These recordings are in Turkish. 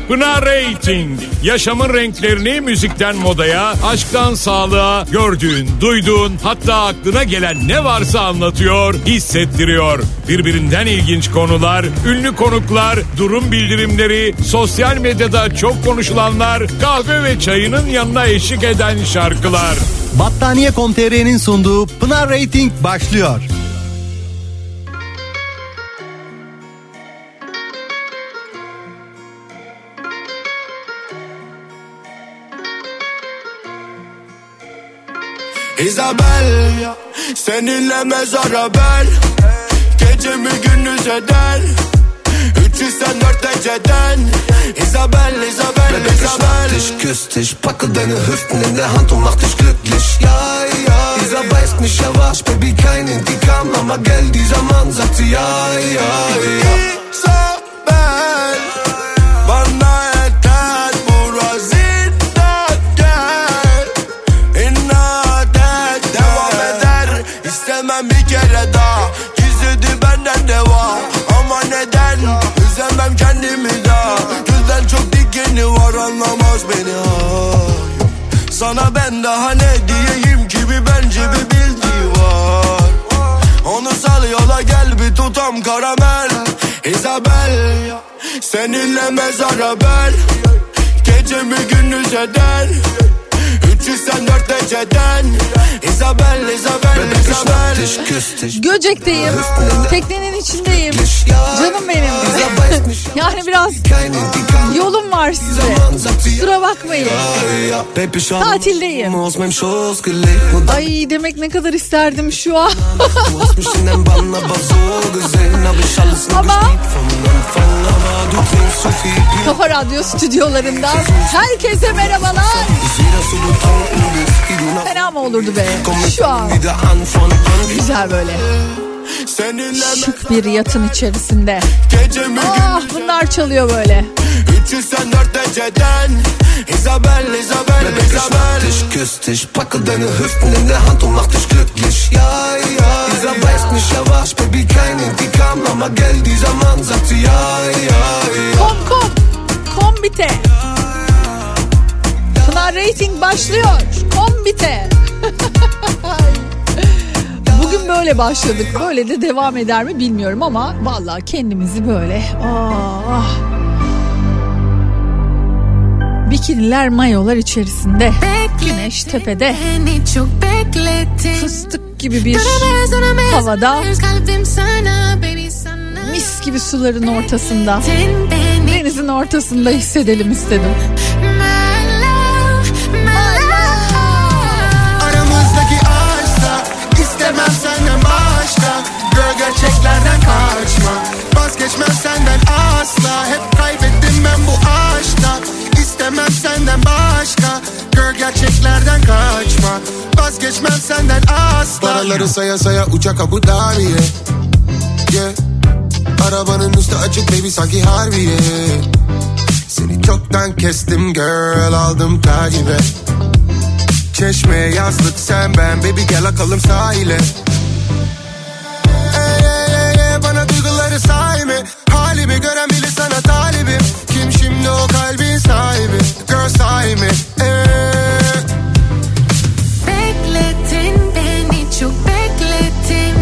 Pınar Rating. Yaşamın renklerini müzikten modaya, aşktan sağlığa, gördüğün, duyduğun, hatta aklına gelen ne varsa anlatıyor, hissettiriyor. Birbirinden ilginç konular, ünlü konuklar, durum bildirimleri, sosyal medyada çok konuşulanlar, kahve ve çayının yanına eşlik eden şarkılar. Battaniye.com.tr'nin sunduğu Pınar Rating başlıyor. Isabel, seninle mezara bel, gecemi gündüz eder, 304 dereceden. Isabel, Isabel, Isabel. Ich küss dich, packe deine Hüften in der Hand und mach dich glücklich. Ja, ja, Isabel ist nicht erwacht, Baby, kein Indikam, aber gell, dieser Mann sagt sie ja, ja, ja. Isabel, bana yeter burası inat gel, inat et, devam eder, istemem bir kere daha, gizledi benden de var, ama neden, üzemem kendimi daha, gülden çok dikeni var, anlamaz beni, ay. Sana ben daha ne diyeyim ki, bir bence bir bildiği var, onu sal yola gel, bir tutam karamel. Isabel, seninle mezara bel, gecemi gündüz eder, 304 dereceden. Isabel, Isabel, Isabel. Göcek'teyim, teknenin içindeyim, canım benim. Yani biraz yolum var size, kusura bakmayın. Tatildeyim. Ay, demek ne kadar isterdim şu an. Ama Kafa Radyo stüdyolarından herkese merhabalar. Fena mı olurdu be şu an? Güzel böyle şık bir yatın içerisinde. Ah, bunlar çalıyor böyle. 304 dereceden. Isabel, Isabel, Isabel. Ich küss dich, packe deine Hüften in der Hand und mach dich glücklich. Ja, ja, Isabel ist nicht erwacht, Baby, kein Indikam, aber gell, dieser Mann sagt sie ja, ja, ja. Kombite. Pınar Rating başlıyor. Kombite. Bugün böyle başladık. Böyle de devam eder mi bilmiyorum ama vallahi kendimizi böyle bikiniler, mayolar içerisinde, güneş tepede, fıstık gibi bir havada, mis gibi suların ortasında, denizin ortasında hissedelim istedim. İstemem senden başka, gör gerçeklerden kaçma, vazgeçmem senden asla, hep kaybettim ben bu aşkta. İstemem senden başka, gör gerçeklerden kaçma, vazgeçmem senden asla. Paraları saya saya uçak Abu Dhabi'ye, yeah. Arabanın üstü açık baby sanki Harbiye. Seni çoktan kestim girl, aldım takibe. Çeşmeye yazlık sen ben, baby gel akalım sahile. Bana duyguları sayma, halimi gören bile sana talibim. Kim şimdi o kalbin sahibi, girl sayma. Beklettin beni, çok beklettin.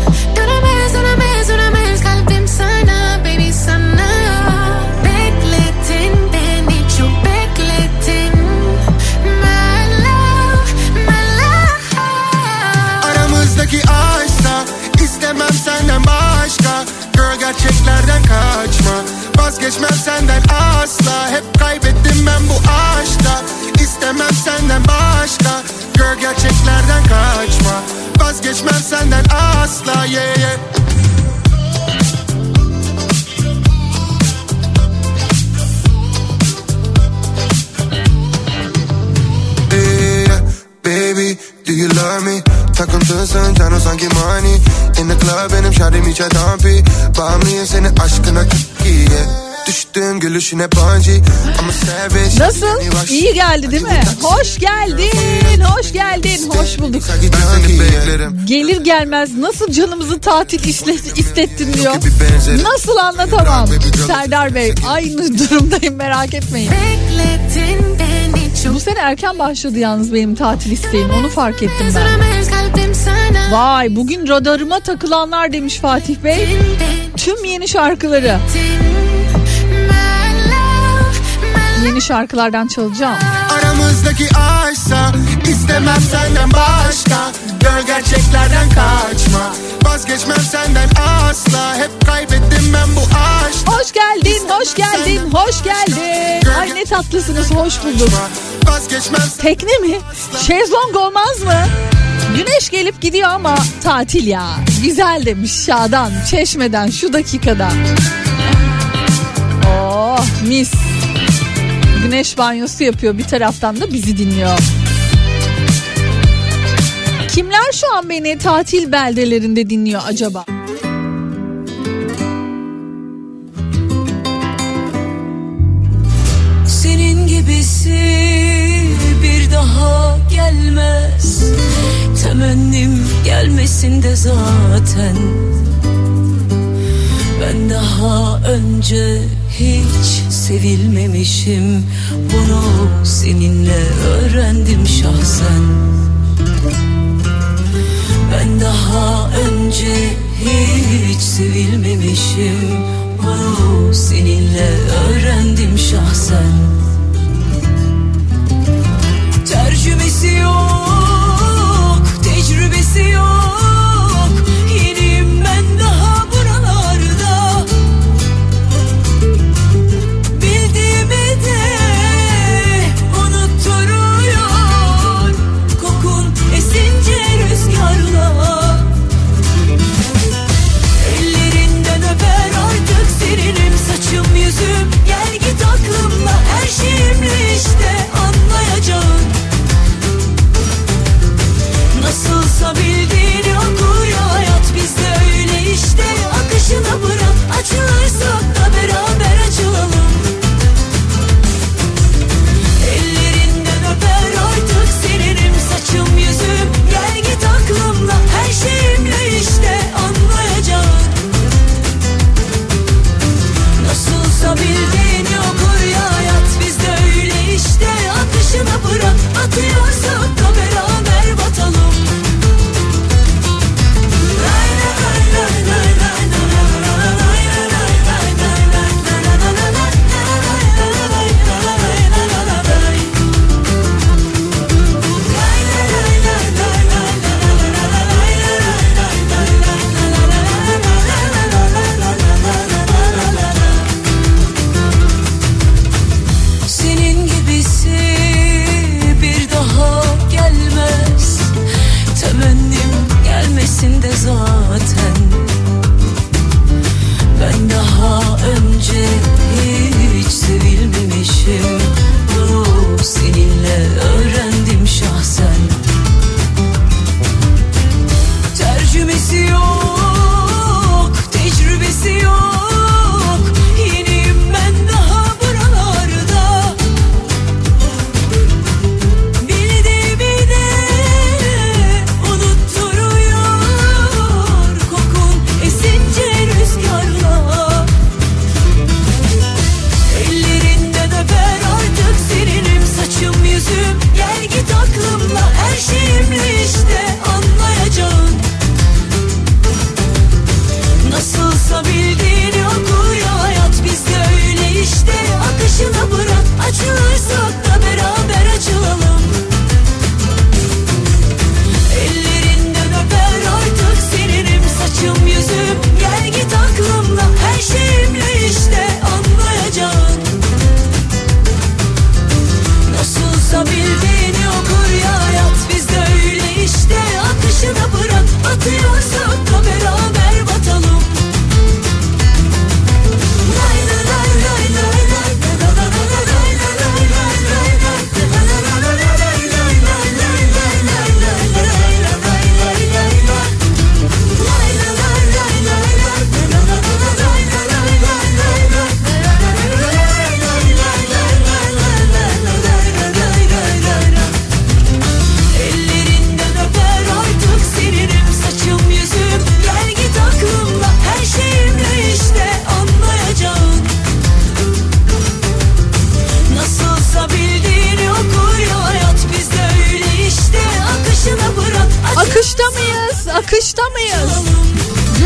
Dönemez kalbim sana, baby sana. Beklettin beni, çok beklettin. Aramızdaki aşksa istemem senden başka, gör gerçeklerden kaçma, vazgeçmem senden asla, hep kaybettim ben bu aşkta. İstemem senden başka, gör gerçeklerden kaçma, vazgeçmem senden asla, yeah, yeah. Baby, do you love me? Takıntısın canım sanki money. In the club benim şarkım içe dampi. Bağımlıyım senin aşkına cookie, yeah. Düştü Baktığın gülüşüne bungee. Nasıl? İyi geldi değil mi? Hoş geldin, hoş geldin, hoş bulduk. Gelir gelmez nasıl canımızı tatil istettin diyor. Nasıl anlatamam. Serdar Bey, aynı durumdayım, merak etmeyin. Bu sene erken başladı yalnız benim tatil isteğim, onu fark ettim ben. Vay, bugün radarıma takılanlar demiş Fatih Bey. Tüm yeni şarkıları. Yeni şarkılardan çalacağım. Aramızdaki aşksa istemem senden başka. Gör gerçeklerden kaçma. Vazgeçmem senden asla. Hep kaybettim ben bu aşk. Hoş geldin, hoş geldin, hoş geldin. Ay ne tatlısınız, hoş bulduk. Tekne mi? Şezlong olmaz mı? Güneş gelip gidiyor ama tatil ya. Güzel demiş Şadan, Çeşme'den şu dakikada. Oh mis. Güneş banyosu yapıyor, bir taraftan da bizi dinliyor. Kimler şu an beni tatil beldelerinde dinliyor acaba? Senin gibisi bir daha gelmez. Temennim gelmesin de zaten. Ben daha önce hiç sevilmemişim. Bunu seninle öğrendim şahsen. Ben daha önce hiç sevilmemişim. Bunu seninle öğrendim şahsen. Tercümesi yok, tecrübesi yok. Yeniyim ben daha buralarda. Bildiğimi de unutturuyor. Kokun esince rüzgarla. Ellerinden öper artık seninim saçım yüzüm. Gel git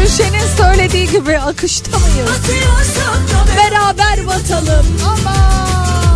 Gülşen'in söylediği gibi akışta mıyız? Beraber batalım. Aman.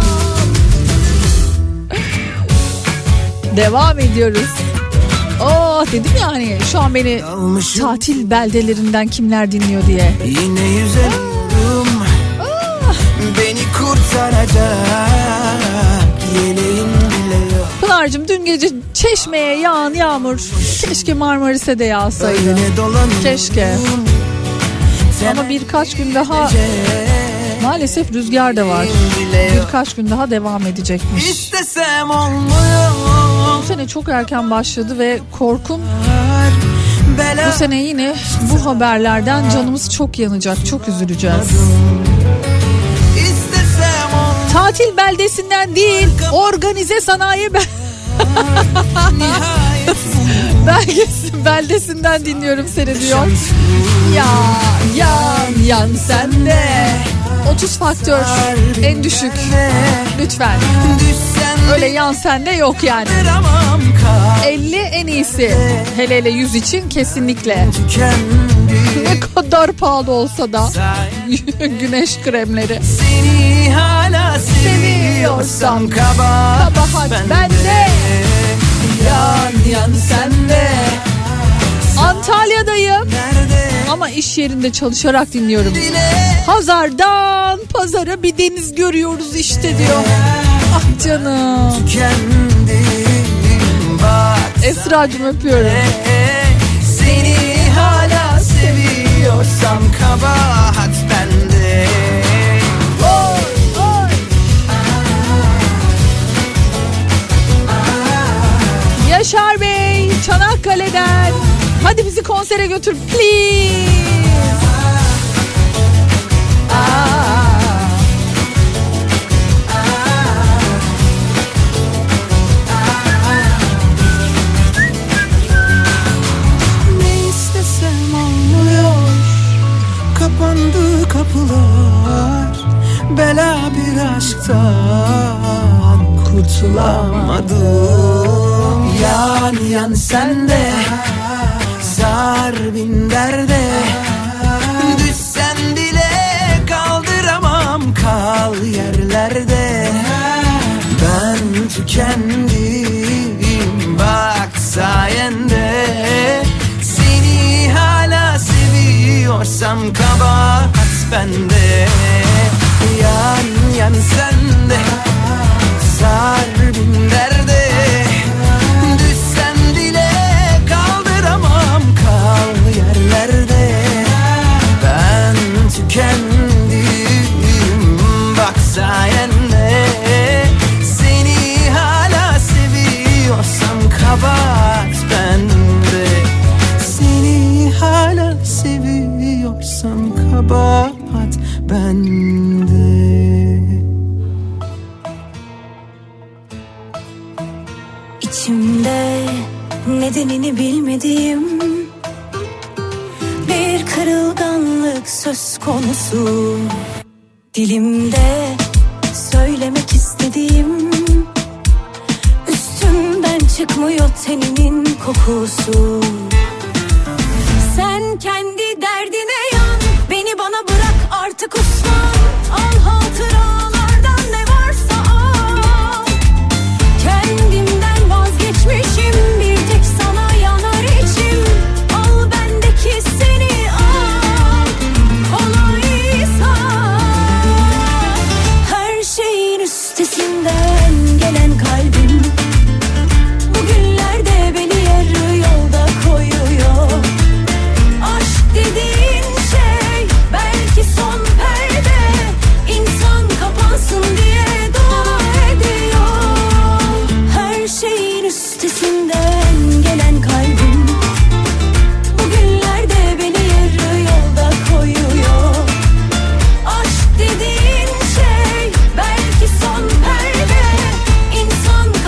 Devam ediyoruz. Oh dedim ya hani şu an beni tatil beldelerinden kimler dinliyor diye. Yine yüzüyorum. Beni kurtaracak yeleğin bile yok. Pınar'cığım dün gece Çeşme'ye yağan yağmur keşke Marmaris'e de yağsaydı. Keşke. Ama birkaç gün daha maalesef rüzgar da var. Birkaç gün daha devam edecekmiş. İstesem olmuyor. Bu sene çok erken başladı ve korkum bu sene yine bu haberlerden canımız çok yanacak, çok üzüleceğiz. Tatil beldesinden değil, organize sanayi beldesinden dinliyorum seni diyor. Yan sen de 30 faktör en düşük lütfen. Öyle yan sende yok yani. 50 en iyisi. Hele 100 için kesinlikle. Ne kadar pahalı olsa da güneş kremleri. Seni hala seviyorsam kabahat bende. Yan sende. Antalya'dayım. Ama iş yerinde çalışarak dinliyorum. Pazardan pazara bir deniz görüyoruz işte diyor. Ah canım. Esra'cığım öpüyorum. Seni hala seviyorsam kabahat bende. Yaşar Bey Çanakkale'den. Hadi bizi konsere götür please. Ne istesem olmuyor. Kapandı kapılar. Bela bir aşktan kurtulamadım. Yan sende. Zar bin derde. Düşsen dile kaldıramam, kal yerlerde. Ben tükendim bak sayende. Seni hala seviyorsam kabahat bende. Yan sende. Zar bin derde. Düşsen dile kaldıramam, kal yerlerde. Ben tükendim bak sayende. Seni hala seviyorsam kabahat bende. Seni hala seviyorsam kabahat bende. İçimde nedenini bilmediğim bir kırılganlık söz konusu. Dilimde söylemek istediğim, üstümden çıkmıyor teninin kokusu. Sen kendi derdine yan, beni bana bırak artık uslan. Al hatıralardan ne varsa al. Kendimden vazgeçmişim, bir tek sana yanar içim. Al bendeki seni al, kolaysa. Her şeyin üstesinden gelen kalbim bugünlerde beni yarı yolda koyuyor. Aşk dediğin şey belki son perde, İnsan kapansın diye dua ediyor. Her şeyin üstesinden gelen kalbim bugünlerde beni yarı yolda koyuyor. Aşk dediğin şey belki son perde, İnsan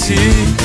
akisi,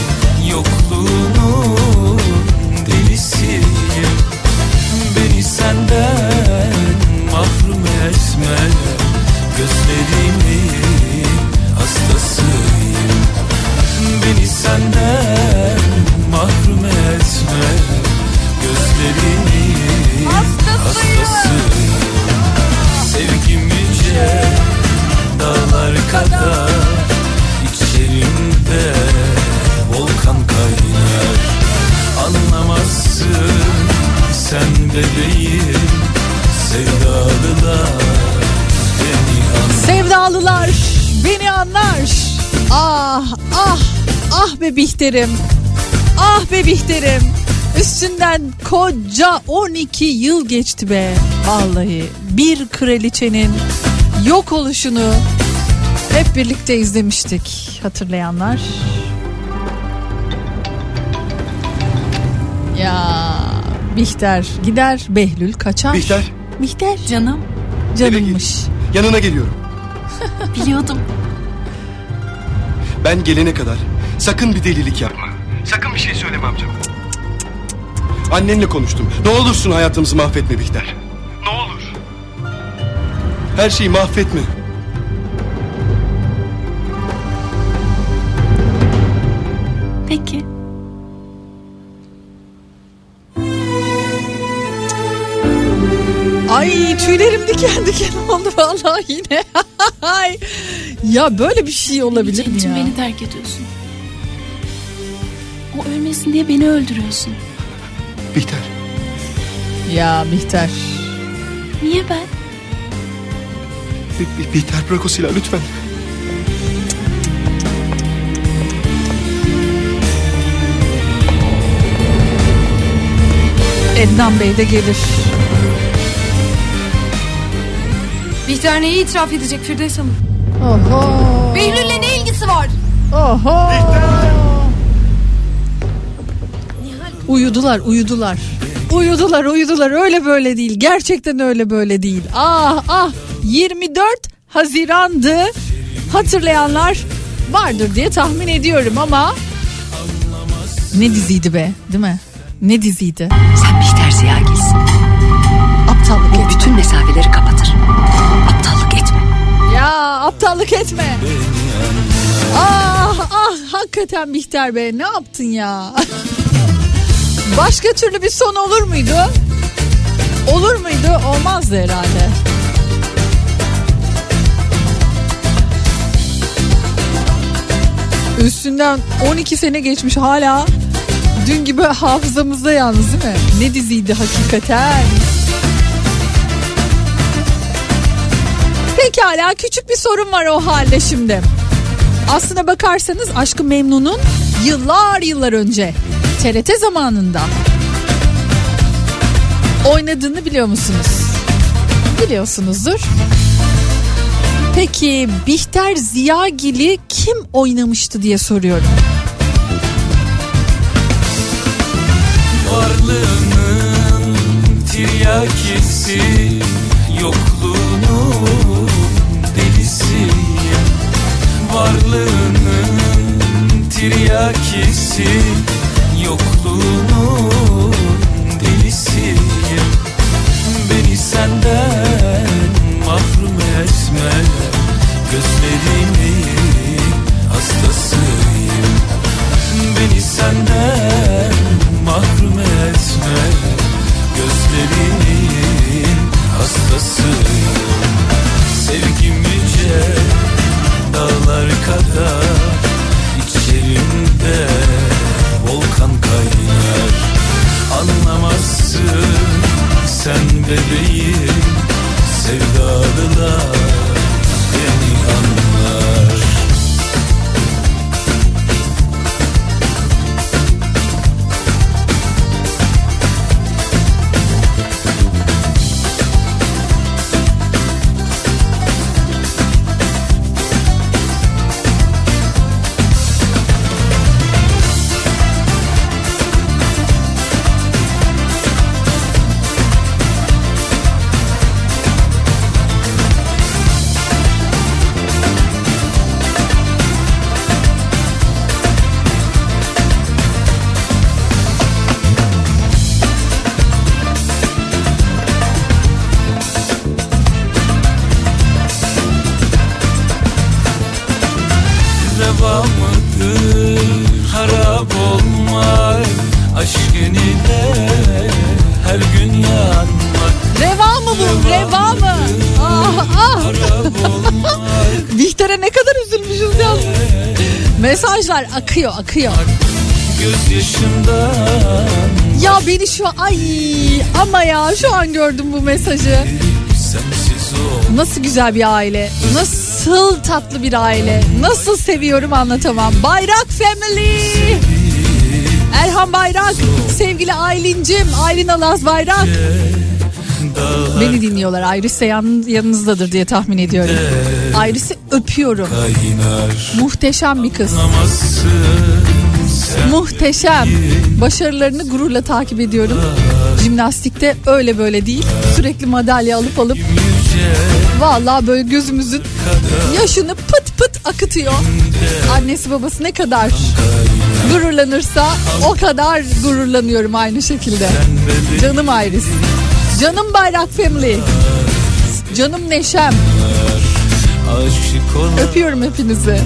yokluğunun delisiyim. Beni senden mahrum etme, gözlerimin hastasıyım. Beni senden mahrum etme, gözlerimin hastasıyım. Sevgim yüce dağlar kadar, içerimde volkan kaynar. Anlamazsın sen bebeğim, sevdalılar beni anlar. Sevdalılar beni anlar. Ah ah ah be Bihter'im, ah be Bihter'im. Üstünden koca 12 yıl geçti be. Vallahi bir kraliçenin yok oluşunu hep birlikte izlemiştik, hatırlayanlar. Ya Bihter gider, Behlül kaçar. Bihter. Bihter. Canım. Canımmış. Yanına geliyorum. Biliyordum. Ben gelene kadar sakın bir delilik yapma. Sakın bir şey söyleme amcam. Annenle konuştum. Ne olursun hayatımızı mahvetme Bihter. Ne olur. Her şeyi mahvetme. Peki. Ay tüylerim diken diken oldu vallahi yine. Ya böyle bir şey olabilir mi ya? Beni terk ediyorsun. O ölmesin diye beni öldürüyorsun. Bihter. Ya Bihter. Niye ben? Bihter bırak o silahı lütfen. Ednan Bey de gelir. Bihter neyi itiraf edecek Firdevs Hanım? Oho. Behlül'le ne ilgisi var? Oho. Uyudular. Uyudular. Öyle böyle değil. Gerçekten öyle böyle değil. Ah 24 Haziran'dı. Hatırlayanlar vardır diye tahmin ediyorum ama ne diziydi be, değil mi? Ne diziydi? Sen Bihter Ziyagil'sin. Aptallık etme. Bütün mesafeleri kapatır. Aptallık etme. Ya aptallık etme. Hakikaten Bihter Bey ne yaptın ya? Başka türlü bir son olur muydu? Olur muydu? Olmazdı herhalde. Üstünden 12 sene geçmiş, hala dün gibi hafızamızda yalnız, değil mi? Ne diziydi hakikaten. Pekala, küçük bir sorun var o halde şimdi. Aslına bakarsanız Aşk-ı Memnun'un yıllar önce TRT zamanında oynadığını biliyor musunuz? Biliyorsunuzdur. Peki Bihter Ziyagil'i kim oynamıştı diye soruyorum. Varlığının tiryakisi, yokluğunun delisiyim. Varlığının tiryakisi, yokluğunun delisiyim. Beni senden mahrum etme, gözlerimin hastasıyım. Beni senden mahrum etme, gözlerimin hastasıyım. Sevgim yüce dağlar kadar, içerimde volkan kaynar. Anlamazsın sen bebeğim, sevdalılar beni anlar. mı bu? Reva mı? Ah. Bihter'e ne kadar üzülmüşüz ya. Mesajlar akıyor. Ya beni şu ama ya şu an gördüm bu mesajı. Nasıl güzel bir aile. Nasıl tatlı bir aile. Nasıl seviyorum anlatamam. Bayrak Family. Erhan Bayrak. Sevgili Aylin'cim. Aylin Alaz Bayrak. Beni dinliyorlar. Iris de yanınızdadır diye tahmin ediyorum. Iris'i öpüyorum. Muhteşem bir kız. Muhteşem. Başarılarını gururla takip ediyorum. Jimnastikte öyle böyle değil. Sürekli madalya alıp vallahi böyle gözümüzün yaşını pıt pıt akıtıyor. Annesi babası ne kadar gururlanırsa o kadar gururlanıyorum aynı şekilde. Canım Iris. Canım Bayrak Family. Canım Neşem. Öpüyorum hepinizi.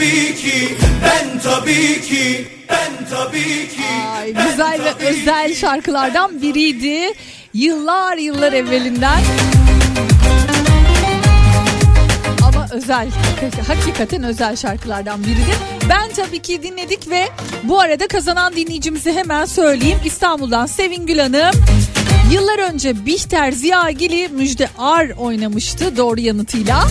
tabii ki, ben tabii ki, ben tabii ki. Ay, güzel ve özel şarkılardan biriydi. Yıllar evvelinden. Ama özel, hakikaten özel şarkılardan biridir. Ben tabii ki dinledik ve bu arada kazanan dinleyicimizi hemen söyleyeyim. İstanbul'dan Sevin Gül Hanım. Yıllar önce Bihter Ziyagil'i Müjde Ar oynamıştı doğru yanıtıyla.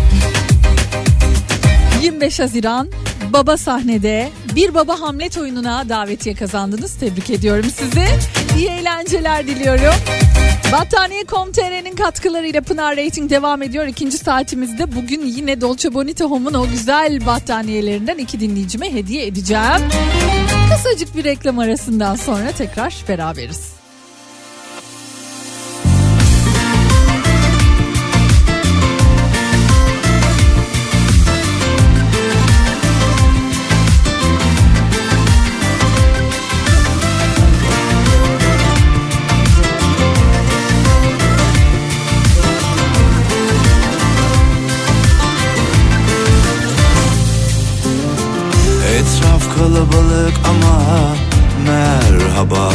25 Haziran Baba sahnede Bir Baba Hamlet oyununa davetiye kazandınız. Tebrik ediyorum sizi. İyi eğlenceler diliyorum. Battaniye.com.tr'nin katkılarıyla Pınar Rating devam ediyor. İkinci saatimizde bugün yine Dolce Bonita Home'un o güzel battaniyelerinden 2 dinleyicime hediye edeceğim. Kısacık bir reklam arasından sonra tekrar beraberiz. Kalabalık ama merhaba.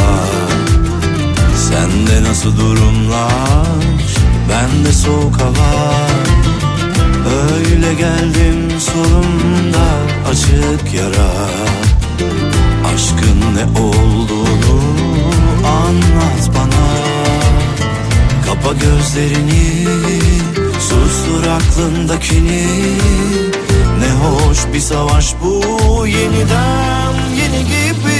Sende nasıl durumlar? Bende soğuk hava. Öyle geldim solumda açık yara. Aşkın ne olduğunu anlat bana. Kapa gözlerini, sustur aklındakini. Ne hoş bir savaş bu, yeniden yeni gibi.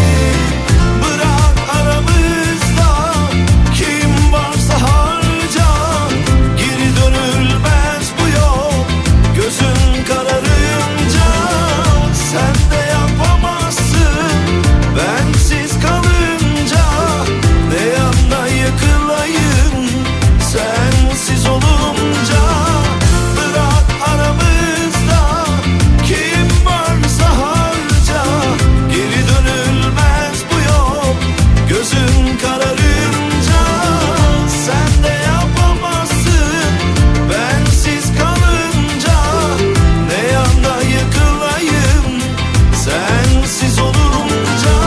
Bırak aramızda kim varsa harca. Geri dönülmez bu yol, gözün kararınca. Sen de yapamazsın bensiz kalınca. Ne yanda yıkılayım sensiz olunca. Bırak aramızda kim varsa harca. Geri dönülmez bu yol, gözün kararınca. Sen de yapamazsın bensiz kalınca. Ne yanda yıkılayım sensiz olunca.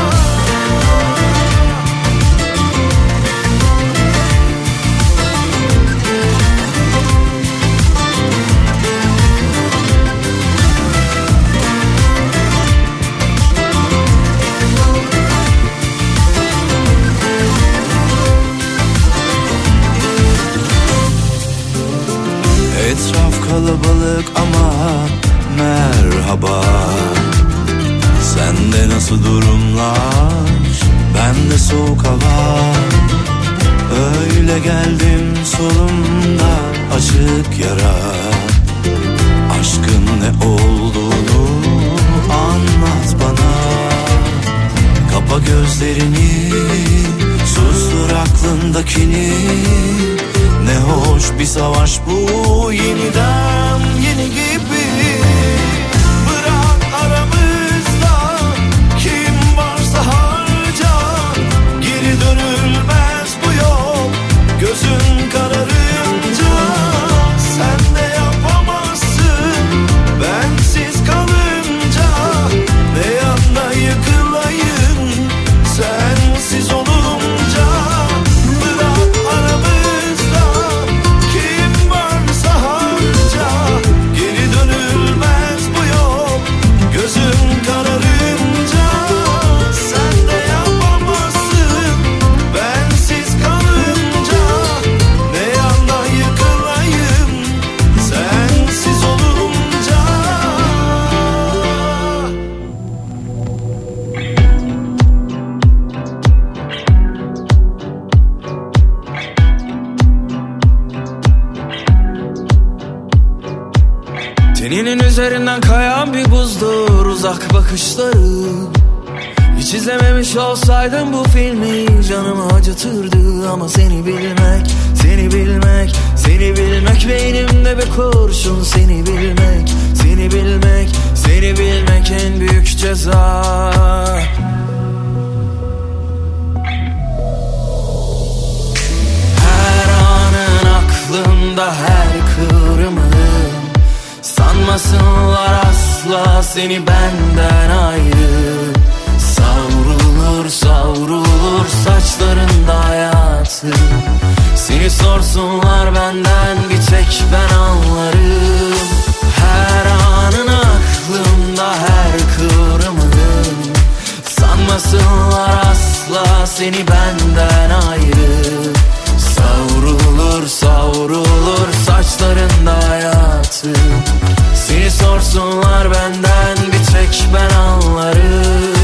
Etraf kalabalık ama merhaba. Sende nasıl durumlar? Bende soğuk hava. Öyle geldim solumda açık yara. Aşkın ne olduğunu anlat bana. Kapa gözlerini, sustur aklındakini. Ne hoş bir savaş bu, yeniden yeni gibi. Bırak aramızda kim varsa harca. Geri dönülmez bu yol, gözün kararınca. Sen de yapamazsın bensiz kalınca. Ne yanda yıkılayım sensiz olunca. Bırak aramızda kim varsa harca. Geri dönülmez bu yol, gözün kararınca. Sen de yapamazsın bensiz kalınca. Ne yanda yıkılayım sensiz olunca. Teninin üzerinden kayan bir buzdur uzak bakışların. Hiç izlememiş olsaydım bu filmi canımı acıtırdı. Ama seni bilmek, seni bilmek, seni bilmek beynimde bir kurşun. Seni bilmek, seni bilmek, seni bilmek en büyük ceza. Her anın aklımda her kıvrımın. Sanmasınlar asla seni benden ayrı. Savrulur savrulur saçlarında hayatı. Seni sorsunlar benden bir tek ben anlarım. Her anın aklımda her kıvrımın. Sanmasınlar asla seni benden ayrı. Savrulur savrulur saçlarında hayatı. Seni sorsunlar benden bir tek ben anlarım.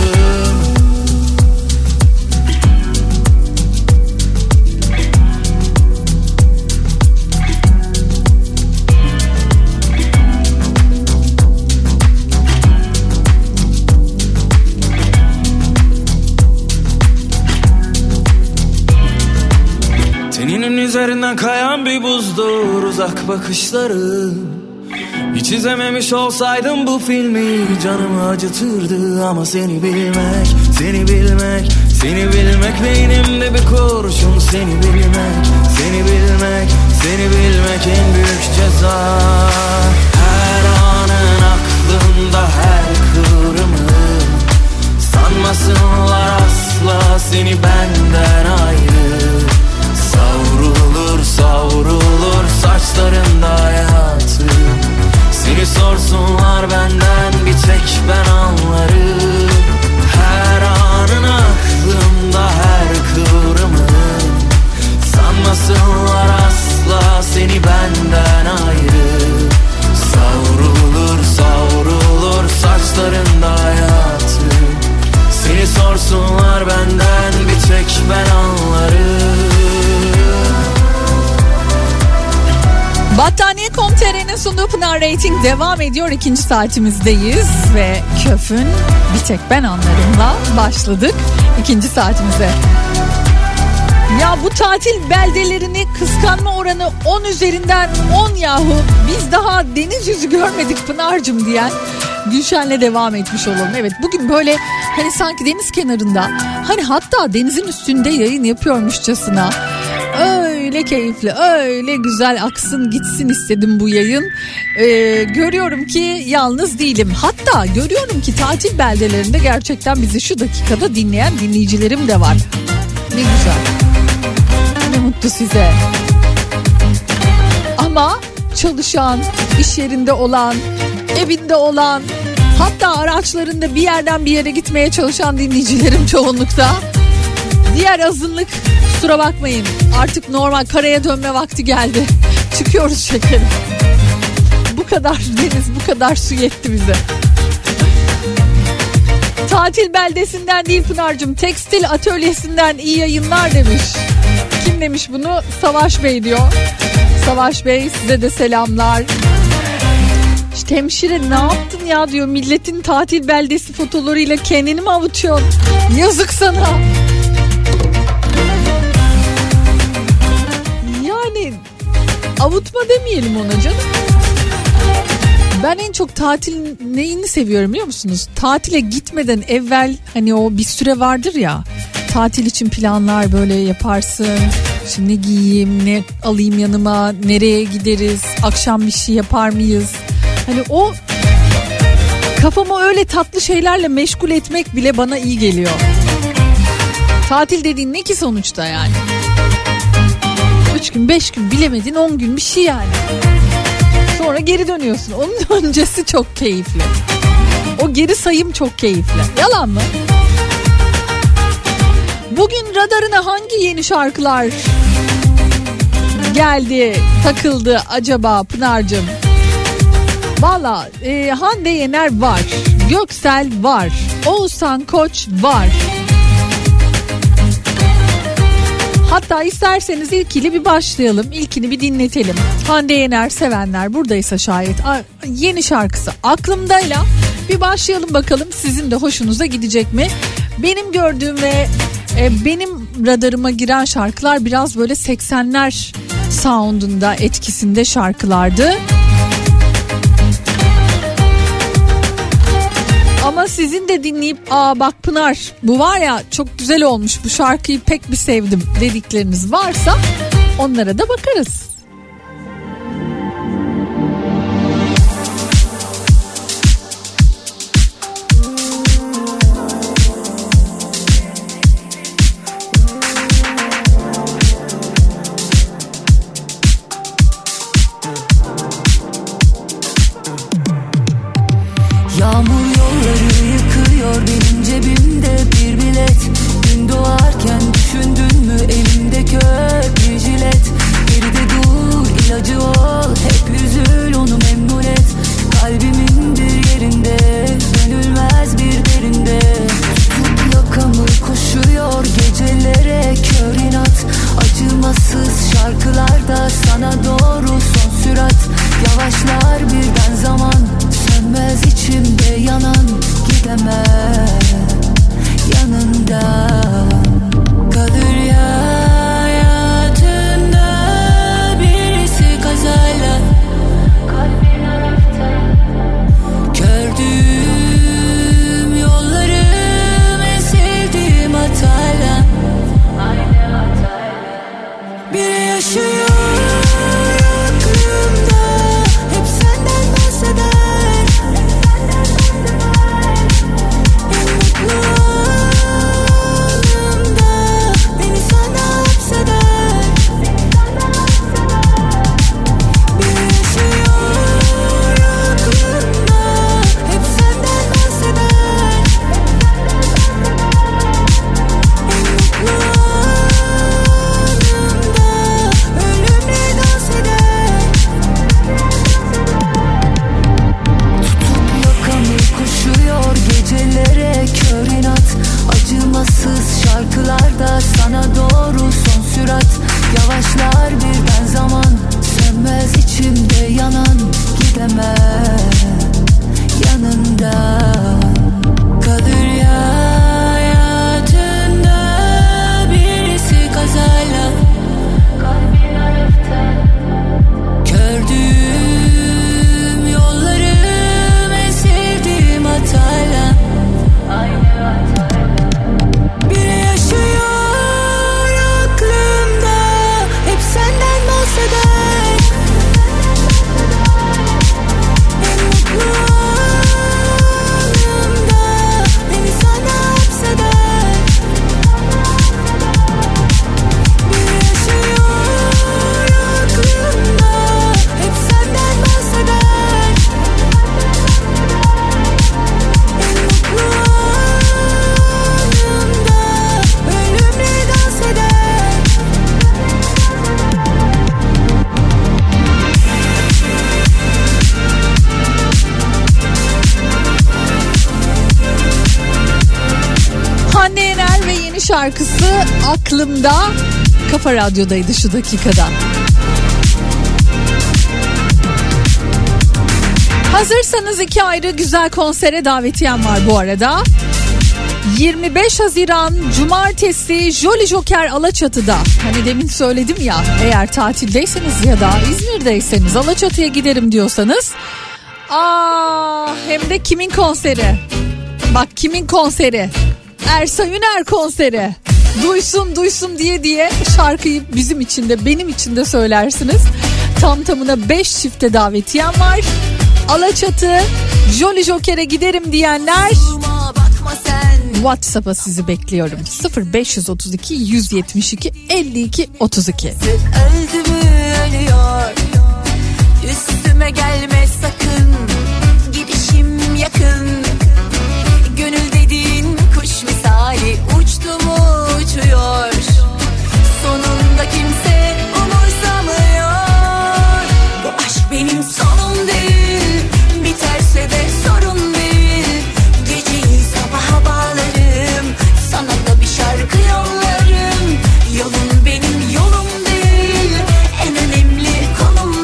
Teninin üzerinden kayan bir buzdur uzak bakışları. Hiç izlememiş olsaydım bu filmi canımı acıtırdı. Ama seni bilmek, seni bilmek, seni bilmek beynimde bir kurşun. Seni bilmek, seni bilmek, seni bilmek en büyük ceza. Her anın aklımda her kıvrımın. Sanmasınlar asla seni benden ayrı. Savrulur savrulur saçlarında hayatı. Seni sorsunlar benden bir tek ben anlarım. Her anın aklımda her kıvrımın. Sanmasınlar asla seni benden ayrı. Savrulur savrulur saçlarında hayatı. Seni sorsunlar benden bir tek ben anlarım. Battaniye.com.tr'nin sunduğu Pınar Rating devam ediyor. 2. saatimizdeyiz ve Köf'ün Bir Tek Ben Anlarım'la başladık 2. saatimize. Ya bu tatil beldelerini kıskanma oranı 10 üzerinden 10 yahu. Biz daha deniz yüzü görmedik Pınar'cığım diyen Gülşen'le devam etmiş olalım. Evet, bugün böyle hani sanki deniz kenarında, hani hatta denizin üstünde yayın yapıyormuşçasına öyle keyifli, öyle güzel aksın gitsin istedim bu yayın. Görüyorum ki yalnız değilim. Hatta görüyorum ki tatil beldelerinde gerçekten bizi şu dakikada dinleyen dinleyicilerim de var. Ne güzel. Ne mutlu size. Ama çalışan, iş yerinde olan, evinde olan, hatta araçlarında bir yerden bir yere gitmeye çalışan dinleyicilerim çoğunlukta. Diğer azınlık, kusura bakmayın, artık normal karaya dönme vakti geldi. Çıkıyoruz şekerim. Bu kadar deniz, bu kadar su yetti bize. Tatil beldesinden değil Pınar'cığım, tekstil atölyesinden iyi yayınlar demiş. Kim demiş bunu? Savaş Bey diyor. Savaş Bey, size de selamlar. İşte hemşire ne yaptın ya diyor, milletin tatil beldesi fotolarıyla kendini mi avutuyorsun? Yazık sana. Yani avutma demeyelim ona canım. Ben en çok tatil neyini seviyorum biliyor musunuz? Tatile gitmeden evvel hani o bir süre vardır ya. Tatil için planlar böyle yaparsın. İşte ne giyeyim, ne alayım yanıma, nereye gideriz, akşam bir şey yapar mıyız? Hani o kafamı öyle tatlı şeylerle meşgul etmek bile bana iyi geliyor. Tatil dediğin ne ki sonuçta yani? 3 gün, 5 gün, bilemedin 10 gün bir şey yani. Sonra geri dönüyorsun. Onun öncesi çok keyifli. O geri sayım çok keyifli. Yalan mı? Bugün radarına hangi yeni şarkılar geldi, takıldı acaba Pınar'cığım? Valla Hande Yener var, Göksel var, Oğuzhan Koç var. Hatta isterseniz ilkiyle bir başlayalım. İlkini bir dinletelim. Hande Yener sevenler buradaysa şayet yeni şarkısı aklımdayla bir başlayalım bakalım, sizin de hoşunuza gidecek mi? Benim gördüğüm ve benim radarıma giren şarkılar biraz böyle 80'ler sound'unda, etkisinde şarkılardı. Ama sizin de dinleyip bak Pınar bu var ya çok güzel olmuş, bu şarkıyı pek bir sevdim dedikleriniz varsa onlara da bakarız. benim cebimde bir bilet. Gün doğarken düşündün mü elimde köprü jilet. Geride dur ilacı ol, hep üzül onu memnun et. Kalbimin bir yerinde, dönülmez bir derinde. Tutup yakamı koşuyor gecelere kör inat. Acımasız şarkılarda sana doğru son sürat. Yavaşlar birden zaman, sönmez içimde yanan. Gidemem yanında. Kalır ya hayatında birisi kazayla. Kalbin arafta. Kördüğüm yollarım en sevdiğim hatayla. Aynı hatayla. Biri yaşıyor aklımda, hep senden bahseder. En mutlu anımda beni sana hapseder. Biri yaşıyor aklımda, hep senden bahseder. En mutlu anımda ölümle dans eder. Tutup yakamı koşuyor gecelere kör inat. Acımasız şarkılarda sana doğru son sürat. Yavaşlar birden zaman, sönmez içimde yanan. Gidemem yanında. Kalır ya hayatında birisi kazayla. Kalbin arafta. Kördüğüm yollarım en sevdiğim hatayla. Aynı hatayla. Biri yaşıyor aklımda, hep senden bahseder. En mutlu anımda beni sana hapseder. Biri yaşıyor aklımda, hep senden bahseder. En mutlu anımda ölümle dans eder. Hande Yener ve yeni şarkısı Aklımda Kafa Radyo'daydı şu dakikada. Hazırsanız 2 ayrı güzel konsere davetiyem var bu arada. 25 Haziran Cumartesi Jolly Joker Alaçatı'da. Hani demin söyledim ya, eğer tatildeyseniz ya da İzmir'deyseniz Alaçatı'ya giderim diyorsanız. Hem de kimin konseri? Bak kimin konseri? Ersa Üner konseri. Duysun diye şarkıyı bizim için de benim için de söylersiniz. Tam tamına 5 çifte davetiyem var. Alaçatı Jolly Joker'e giderim diyenler WhatsApp'a sizi bekliyorum. 0532 172 52 32. Öldü mü ölüyor, üstüme gelme sakın. Gidişim yakın, gönül dediğin kuş misali uçtu mu uçuyor. Sonunda kimse umursamıyor. Bu aşk benim sonum değil, biterse de sorun değil. Geceyi sabaha bağlarım, sana da bir şarkı yollarım. Yolun benim yolum değil, en önemli konum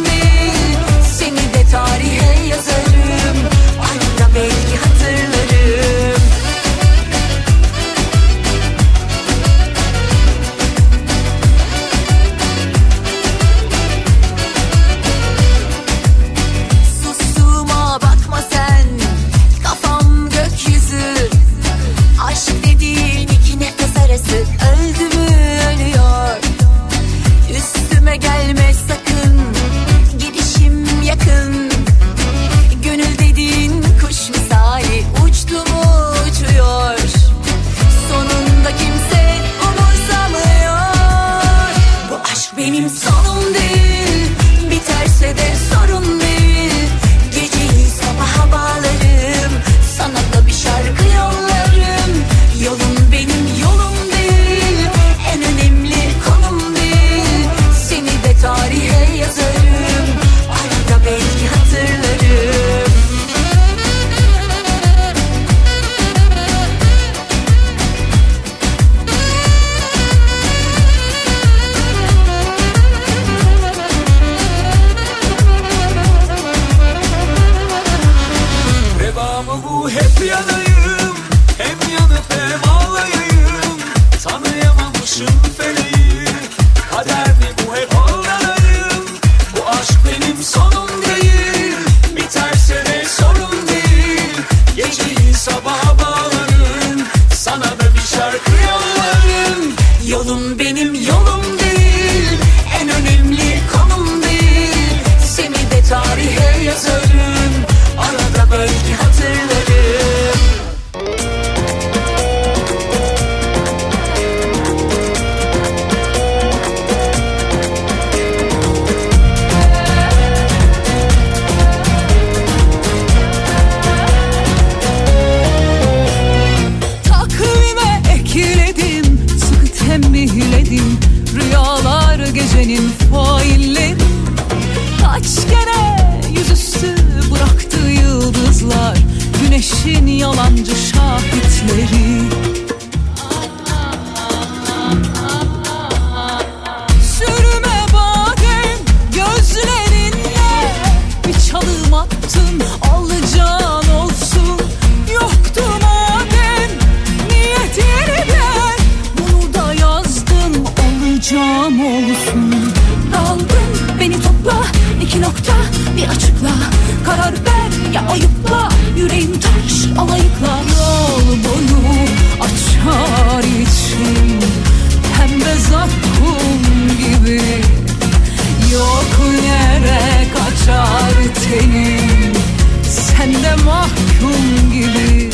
için yalancı şahitleri. Sürme badem gözlerinle, bir çalım attın alacağın olsun. Yoktu madem niyet yeniden, bunu da yazdın olacağım olsun. Daldın beni topla, 2 nokta bir açıkla. Karar ver ya ayıpla, yüreğim taş alayıkla. Yol boyu açar içim pembe zakkum gibi. Yok yere kaçar tenim, sen de mahkum gibi.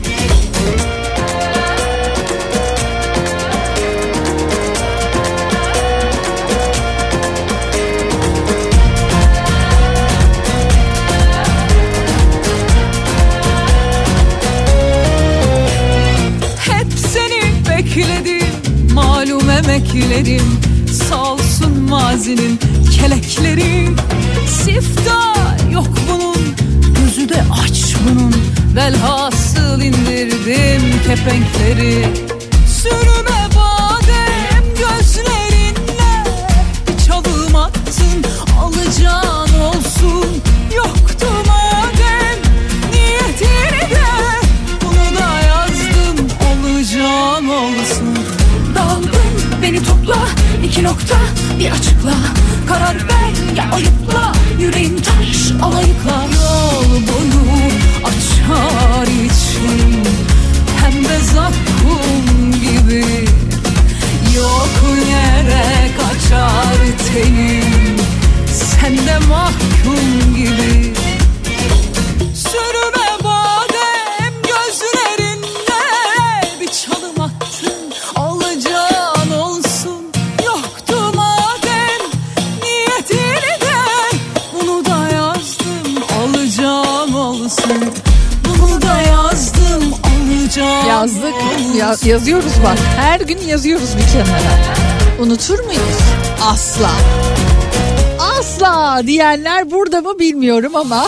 Bekledim malum emeklerim, sağ olsun mazinin kelekleri. Siftah yok bunun, gözü de aç bunun, velhasıl indirdim kepenkleri. Sürme badem gözlerinle, bir çalım attın alacağın olsun. Yoktu madem niyetini de, bunu da yazdım olacağım olsun. Daldın beni topla, 2 nokta bir açıkla. Karar ver ya ayıpla, yüreğim taş alayıkla. Yol boyu açar içim pembe zakkum gibi. Yok yere kaçar tenim, sen de mahkum gibi. Sürme badem gözlerinle, bir çalım attın alacağın olsun. Yoktu madem niyetini de, bunu da yazdım alacağım olsun. Bunu da yazdım alacağım. Yazdık. Yazıyoruz bak. Her gün yazıyoruz bir kenara. Unutur muyuz? Asla. Asla diyenler burada mı bilmiyorum ama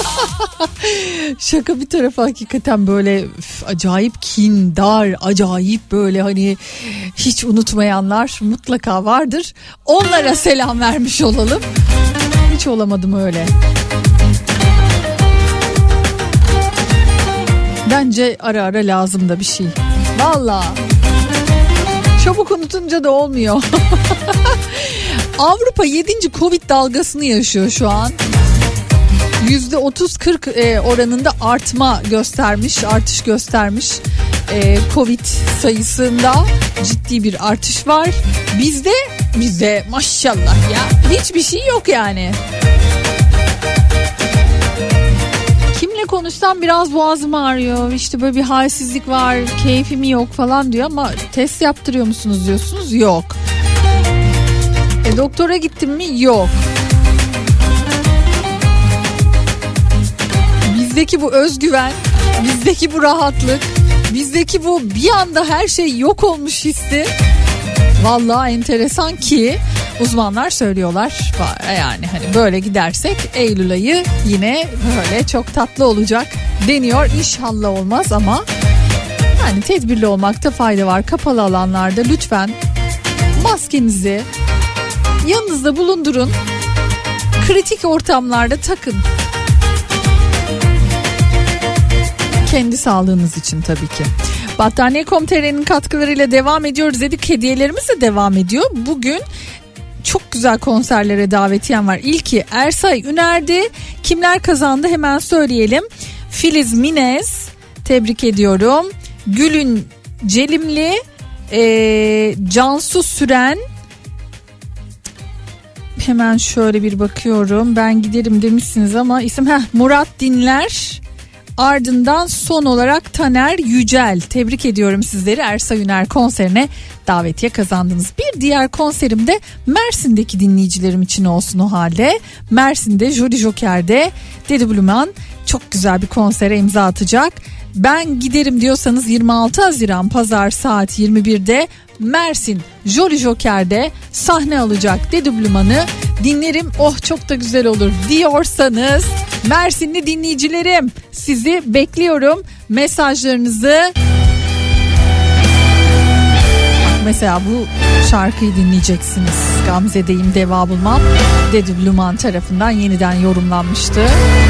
şaka bir tarafa, hakikaten böyle acayip kindar, acayip böyle hani hiç unutmayanlar mutlaka vardır. Onlara selam vermiş olalım. Hiç olamadım öyle. Bence ara ara lazım da bir şey. Vallahi çabuk unutunca da olmuyor. Avrupa 7. Covid dalgasını yaşıyor şu an. %30-40 oranında artış göstermiş. Covid sayısında ciddi bir artış var. Bizde maşallah ya hiçbir şey yok yani. Kimle konuşsam biraz boğazım ağrıyor, işte böyle bir halsizlik var, keyfim yok falan diyor ama test yaptırıyor musunuz diyorsunuz, yok. Doktora gittim mi? Yok. Bizdeki bu özgüven, bizdeki bu rahatlık, bizdeki bu bir anda her şey yok olmuş hissi vallahi enteresan ki uzmanlar söylüyorlar. Yani hani böyle gidersek Eylül ayı yine böyle çok tatlı olacak deniyor. İnşallah olmaz ama yani tedbirli olmakta fayda var. Kapalı alanlarda lütfen maskenizi yanınızda bulundurun. Kritik ortamlarda takın. Kendi sağlığınız için tabii ki. Battaniye.com.tr'nin katkılarıyla devam ediyoruz dedik. Hediyelerimiz de devam ediyor. Bugün çok güzel konserlere davetiyem var. İlki Ersay Üner'di. Kimler kazandı hemen söyleyelim. Filiz Minez, tebrik ediyorum. Gülün Celimli, Cansu Süren. Hemen şöyle bir bakıyorum. Ben giderim demişsiniz ama isim Murat Dinler. Ardından son olarak Taner Yücel. Tebrik ediyorum sizleri. Ersay Üner konserine davetiye kazandınız. Bir diğer konserim de Mersin'deki dinleyicilerim için olsun o halde. Mersin'de Jolly Joker'de Dedi Bluman çok güzel bir konsere imza atacak. Ben giderim diyorsanız 26 Haziran Pazar saat 21'de Mersin Jolly Joker'de sahne alacak Dedi Bluman'ı dinlerim, oh çok da güzel olur diyorsanız Mersinli dinleyicilerim, sizi bekliyorum. Mesajlarınızı. Mesela bu şarkıyı dinleyeceksiniz. Gamze'deyim deva bulmam. Dedi Luman tarafından yeniden yorumlanmıştı.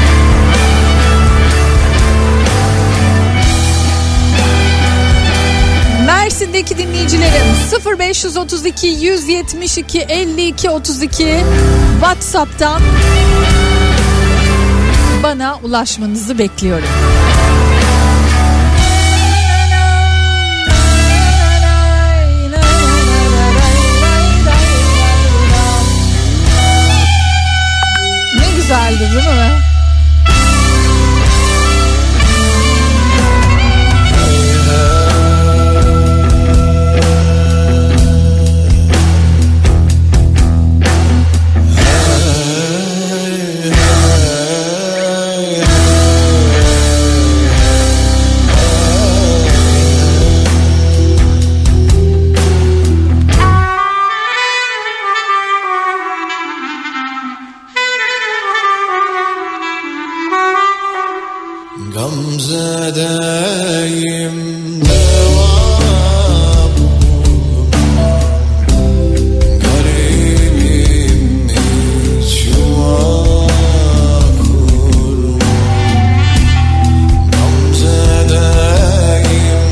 Mersin'deki dinleyicilerim 0532 172 52 32 WhatsApp'tan bana ulaşmanızı bekliyorum. Ne güzeldi değil mi? Gamze'deyim devamım, garibim hiç yuva kurmam. Gamze'deyim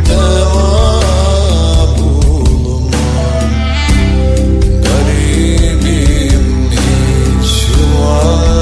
devamım, garibim hiç yuva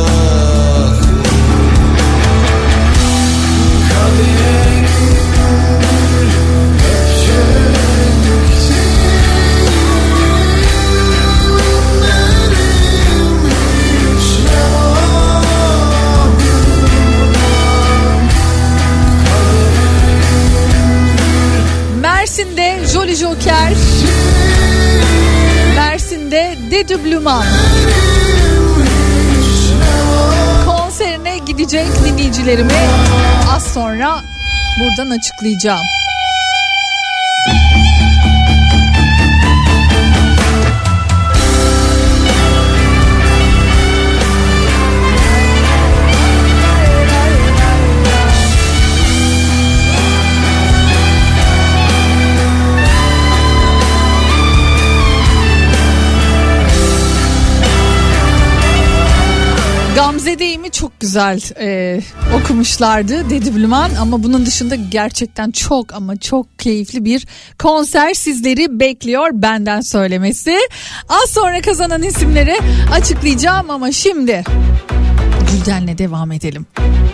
Mersin'de Jolly Joker, Mersin'de Dedi Luman konserine gidecek dinleyicilerimi az sonra buradan açıklayacağım. Gamze'deyimi çok güzel okumuşlardı Dedi Luman, ama bunun dışında gerçekten çok ama çok keyifli bir konser sizleri bekliyor, benden söylemesi. Az sonra kazanan isimleri açıklayacağım ama şimdi Gülden'le devam edelim.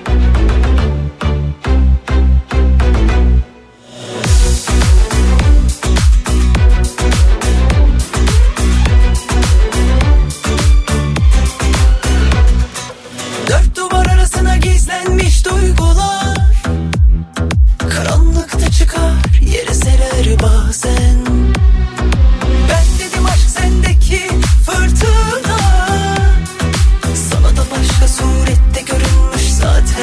Dört duvar arasına gizlenmiş duygular, karanlıkta çıkar yere serer bazen. Ben dedim aşk sendeki fırtına, sana da başka surette görünmüş zaten.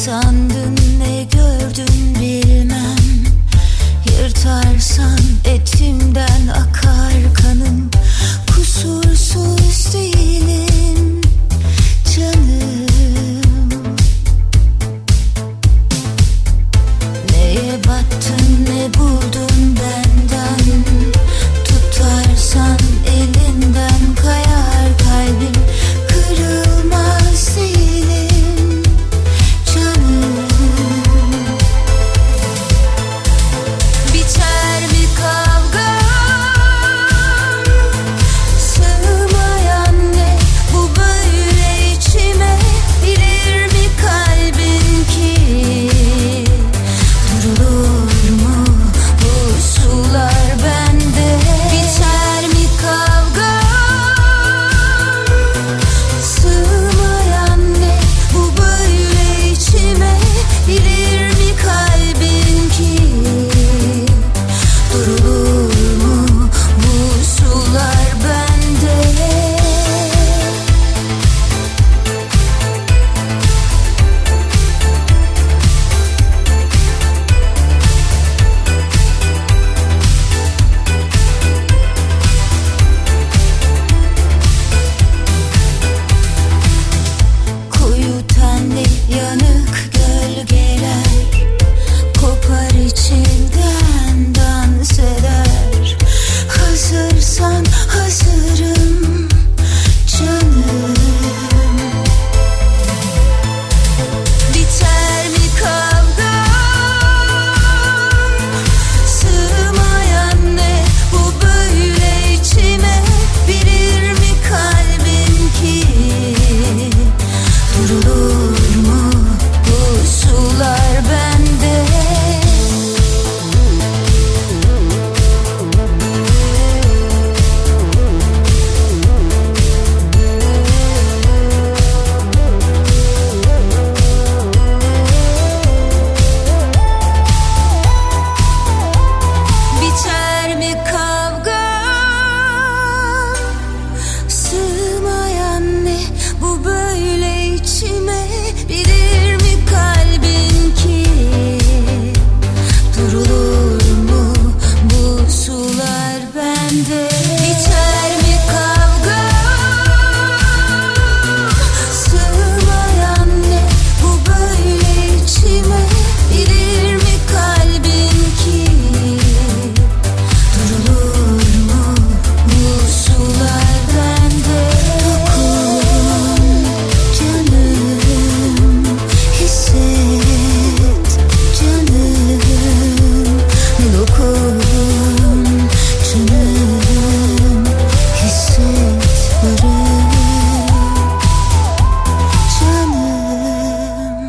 sandın ne gördün bilmem. Yırtarsan etimden akar kanım. Kusursuz değilim canım. Neye battın ne buldun benden. Tutarsan elinden kayar kalbim. Kırılmaz değilim canım. Biter mi kavga? Sığmayan ne bu böyle içime? Bilir mi kalbin ki? Durulur mu bu sular bende? Biter mi kavga? Sığmayan ne bu böyle içime? Bilir mi kalbin ki? Durulur mu bu sular bende? Koyu tenli yanık gölgeler kopar içimden dans eder. Hazırsan hazırım canım. Biter mi kavga? Sığmayan ne bu böyle içime? Bilir mi kalbin ki? Durulur mu bu sular bende? Biter mi kavga? Sığmayan ne bu böyle içime? Bilir mi kalbin ki? Durulur mu bu sular bende? Biter mi kavga? Sığmayan ne bu böyle içime? Bilir mi kalbin ki? Durulur mu bu sular bende? Dokun canım, hisset canım. Dokun canım, hisset varım canım.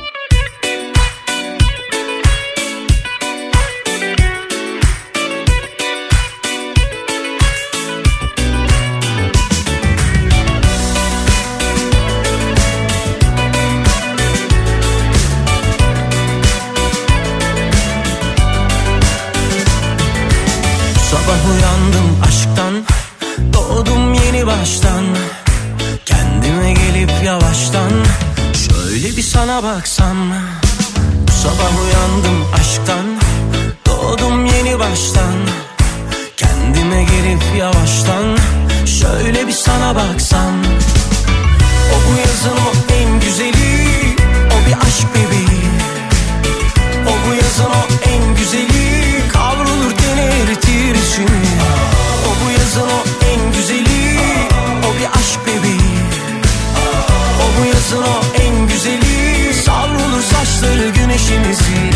Sabah uyandım aşktan, doğdum yeni baştan. Kendime gelip yavaştan şöyle bir sana baksam. Bu sabah uyandım aşktan, doğdum yeni baştan. Kendime gelip yavaştan şöyle bir sana baksam. O bu yazın o en güzeli, o bir aşk bebeği. O bu yazın o en güzeli, kavrulur ten eritir içimi. O bu yazın o en güzeli, o bir aşk bebeği. O bu yazın o en güzeli, savrulur saçları güneşimizi.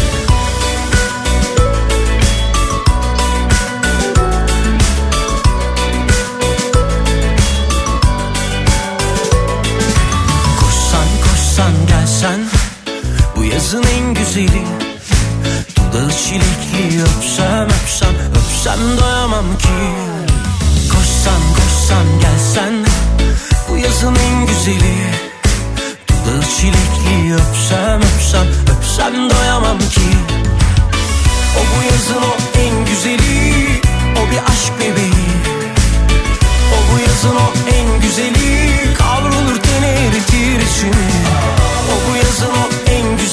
Koşsan koşsan gelsen, bu yazın en güzeli. Dudağı çilekli öpsem öpsem öpsem doyamam ki. Koşsan koşsan gelsen, bu yazın en güzeli. Dudağı çilekli öpsem öpsem öpsem doyamam ki. O bu yazın o en güzeli, o bir aşk bebeği. O bu yazın o en güzeli, kavrulur ten eritir içimi. O bu yazın o en güzeli.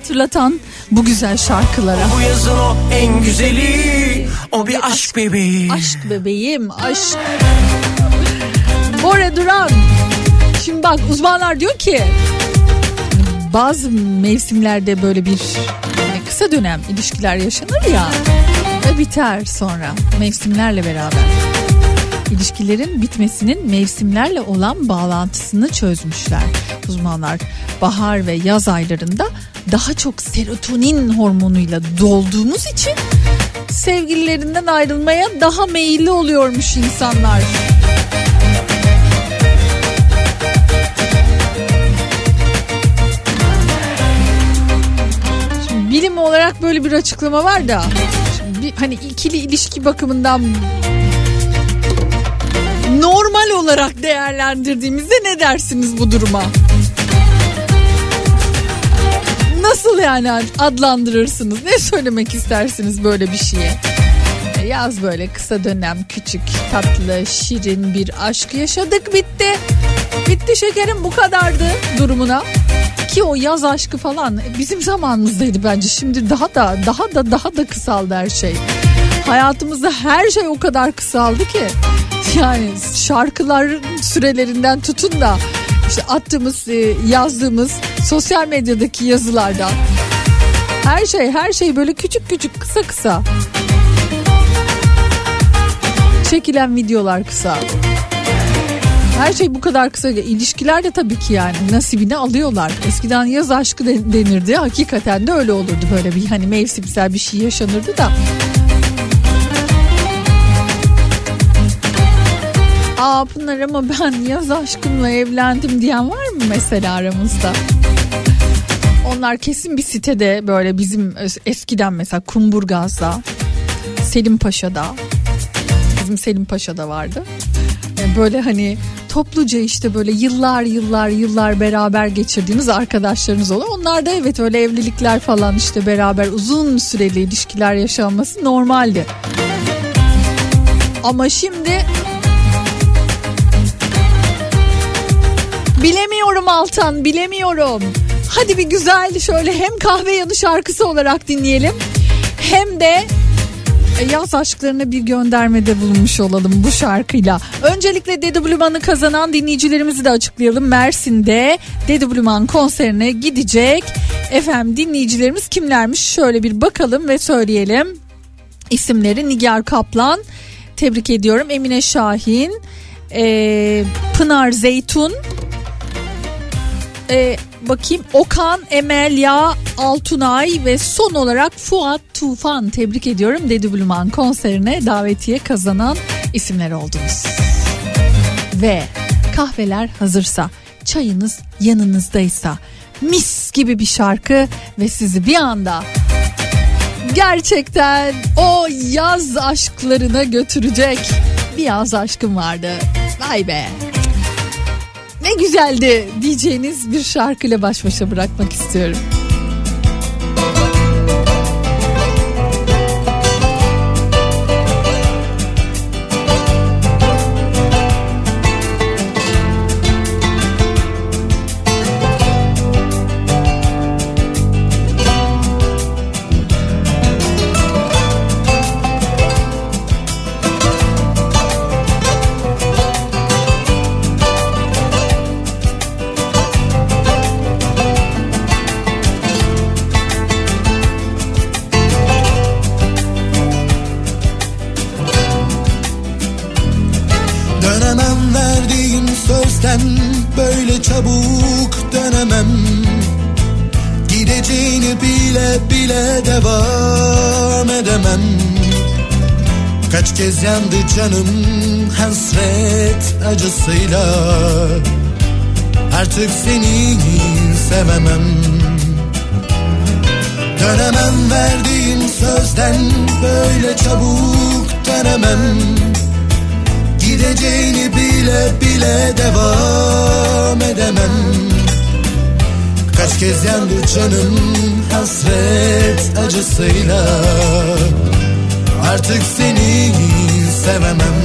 hatırlatan bu güzel şarkılara. Bu yazın o en güzeli, o bir aşk bebeği. Aşk bebeğim, aşk. Bora Duran. Şimdi bak, uzmanlar diyor ki bazı mevsimlerde böyle bir kısa dönem ilişkiler yaşanır ya ve biter sonra mevsimlerle beraber. İlişkilerin bitmesinin mevsimlerle olan bağlantısını çözmüşler uzmanlar. Bahar ve yaz aylarında daha çok serotonin hormonuyla dolduğumuz için sevgililerinden ayrılmaya daha meyilli oluyormuş insanlar. Şimdi bilim olarak böyle bir açıklama var da hani ikili ilişki bakımından normal olarak değerlendirdiğimizde ne dersiniz bu duruma? Nasıl yani adlandırırsınız? Ne söylemek istersiniz böyle bir şeye? Yaz böyle kısa dönem, küçük, tatlı, şirin bir aşk yaşadık, bitti. Bitti şekerim, bu kadardı durumuna. Ki o yaz aşkı falan bizim zamanımızdaydı bence. Şimdi daha da kısaldı her şey. Hayatımızda her şey o kadar kısaldı ki. Yani şarkılar sürelerinden tutun da işte attığımız, yazdığımız sosyal medyadaki yazılardan her şey böyle küçük kısa. Çekilen videolar kısa. Her şey bu kadar kısa. İlişkiler de tabii ki yani nasibini alıyorlar. Eskiden yaz aşkı denirdi. Hakikaten de öyle olurdu. Böyle bir hani mevsimsel bir şey yaşanırdı da. Pınar ama ben yaz aşkımla evlendim diyen var mı mesela aramızda? Onlar kesin bir sitede böyle bizim eskiden mesela Kumburgaz'da, Selimpaşa'da, bizim Selimpaşa'da vardı. Böyle hani topluca işte böyle yıllar beraber geçirdiğimiz arkadaşlarınız olur. Onlar da evet öyle evlilikler falan işte beraber uzun süreli ilişkiler yaşanması normaldi. Ama şimdi bilemiyorum Altan, bilemiyorum. Hadi bir güzel şöyle hem kahve yanı şarkısı olarak dinleyelim. Hem de yaz aşklarına bir göndermede bulunmuş olalım bu şarkıyla. Öncelikle Dedubluman'ı kazanan dinleyicilerimizi de açıklayalım. Mersin'de Dedubluman konserine gidecek. Efendim dinleyicilerimiz kimlermiş? Şöyle bir bakalım ve söyleyelim. İsimleri Nigar Kaplan, tebrik ediyorum. Emine Şahin, Pınar Zeytun, bakayım Okan, Emel, Ya, Altunay ve son olarak Fuat Tufan, tebrik ediyorum. Dedubluman konserine davetiye kazanan isimler oldunuz. Ve kahveler hazırsa, çayınız yanınızdaysa, mis gibi bir şarkı ve sizi bir anda gerçekten o yaz aşklarına götürecek bir yaz aşkım vardı. Vay be. Ne güzeldi diyeceğiniz bir şarkıyla baş başa bırakmak istiyorum. Böyle çabuk dönemem, gideceğini bile bile devam edemem. Kaç kez yandı canım hasret acısıyla, artık seni sevemem. Dönemem verdiğim sözden, böyle çabuk dönemem. Gideceğini bile bile devam edemem. Kaç kez yandı canım hasret acısıyla, artık seni sevemem.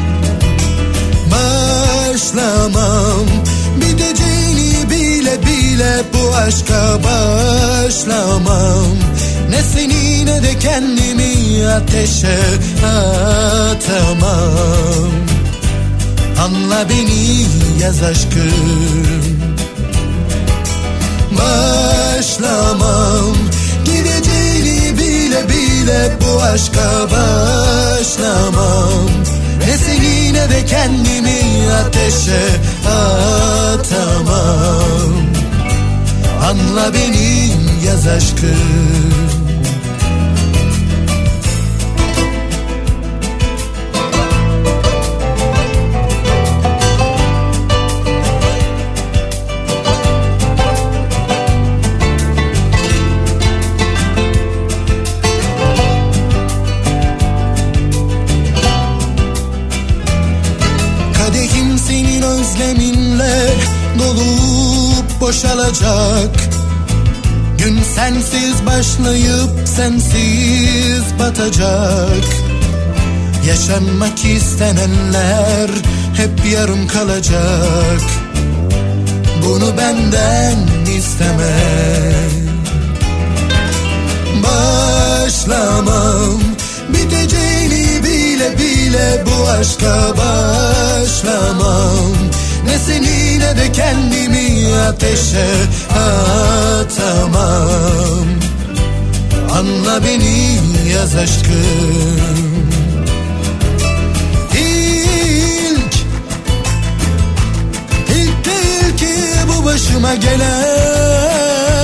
Başlamam, biteceğini bile bile bile bu aşka başlamam. Ne seni ne de kendimi ateşe atamam. Anla beni yaz aşkım. Başlamam. Gideceğini bile bile bu aşka başlamam. Ne seni ne de kendimi ateşe atamam. Anla beni yaz aşkım. Özleminle dolup boşalacak. Gün sensiz başlayıp sensiz batacak. Yaşanmak istenenler hep yarım kalacak. Bunu benden isteme. Başlamam. Biteceğini bile bile bu aşka başlamam. Ne seni ne de kendimi ateşe atamam. Anla beni yaz aşkım. İlk değil ki bu başıma gelen.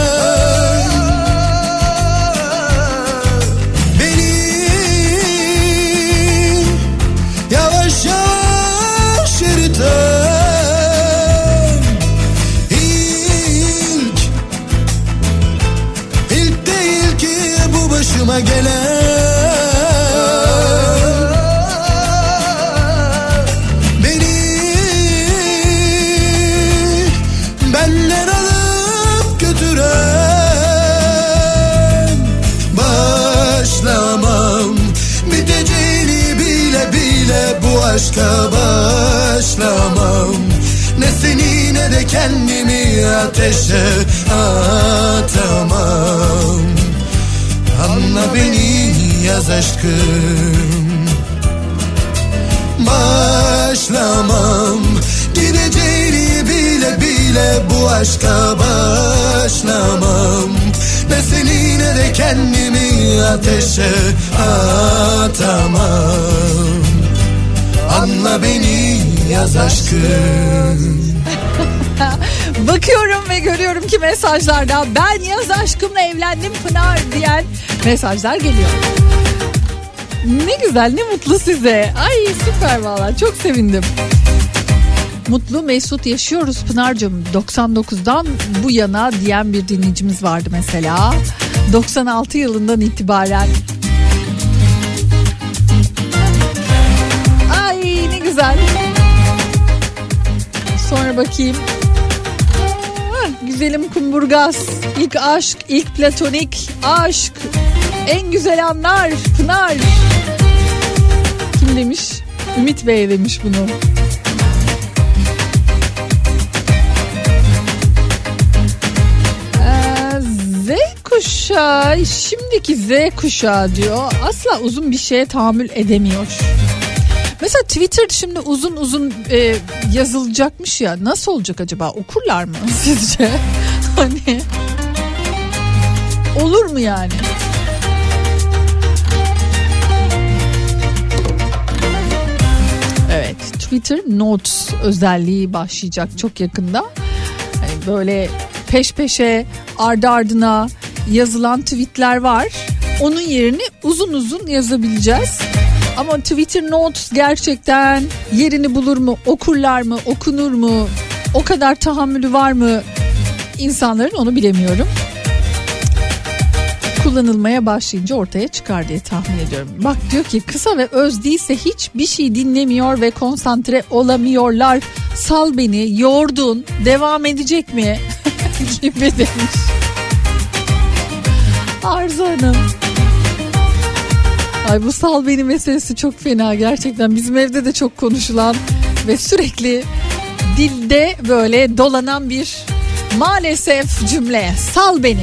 Başıma gelen beni benden alıp götüren. Başlamam. Biteceğini bile bile bu aşka başlamam. Ne seni ne de kendimi ateşe atamam. Anla beni yaz aşkım. Başlamam. Gideceğini bile bile bu aşka başlamam. Ne seni ne de kendimi ateşe atamam. Anla beni yaz aşkım. Bakıyorum ve görüyorum ki mesajlarda ben yaz aşkımla evlendim Pınar diyen mesajlar geliyor. Ne güzel, ne mutlu size. Ay süper valla, çok sevindim. Mutlu mesut yaşıyoruz Pınar'cığım. 99'dan bu yana diyen bir dinleyicimiz vardı mesela. 96 yılından itibaren. Ay ne güzel. Sonra bakayım. Güzelim Kumburgaz. İlk aşk, ilk platonik aşk. En güzel anlar Pınar. Kim demiş? Ümit Bey demiş bunu. Z kuşağı, şimdiki Z kuşağı diyor. Asla uzun bir şeye tahammül edemiyor. Mesela Twitter şimdi uzun uzun yazılacakmış ya. Nasıl olacak acaba? Okurlar mı sizce? Hani olur mu yani? Evet, Twitter Notes özelliği başlayacak çok yakında. Yani böyle peş peşe ardı ardına yazılan tweetler var. Onun yerini uzun uzun yazabileceğiz. Ama Twitter Notes gerçekten yerini bulur mu? Okurlar mı? Okunur mu? O kadar tahammülü var mı insanların, onu bilemiyorum. Kullanılmaya başlayınca ortaya çıkar diye tahmin ediyorum. Bak diyor ki kısa ve öz değilse hiçbir şey dinlemiyor ve konsantre olamıyorlar. Sal beni, yordun, devam edecek mi? gibi demiş. Arzu Hanım. Ay bu sal beni meselesi çok fena gerçekten. Bizim evde de çok konuşulan ve sürekli dilde böyle dolanan bir Maalesef cümle. Sal beni.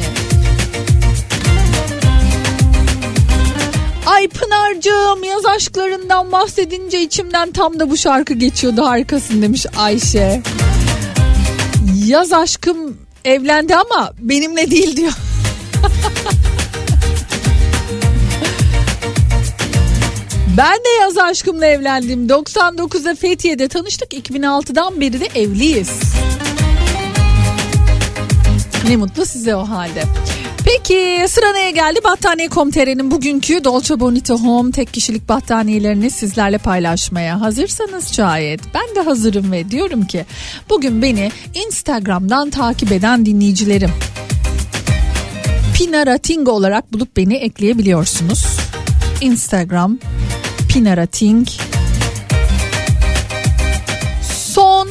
Ay Pınar'cığım, yaz aşklarından bahsedince içimden tam da bu şarkı geçiyordu, harikasın demiş Ayşe. Yaz aşkım evlendi ama benimle değil diyor. Ben de yaz aşkımla evlendim. 99'da Fethiye'de tanıştık. 2006'dan beri de evliyiz. Ne mutlu size o halde. Peki sıra neye geldi? Battaniye.com.tr'nin bugünkü Dolce Bonito Home tek kişilik battaniyelerini sizlerle paylaşmaya hazırsanız şayet. Ben de hazırım ve diyorum ki bugün beni Instagram'dan takip eden dinleyicilerim Pinarating olarak bulup beni ekleyebiliyorsunuz. Instagram Pinarating. Son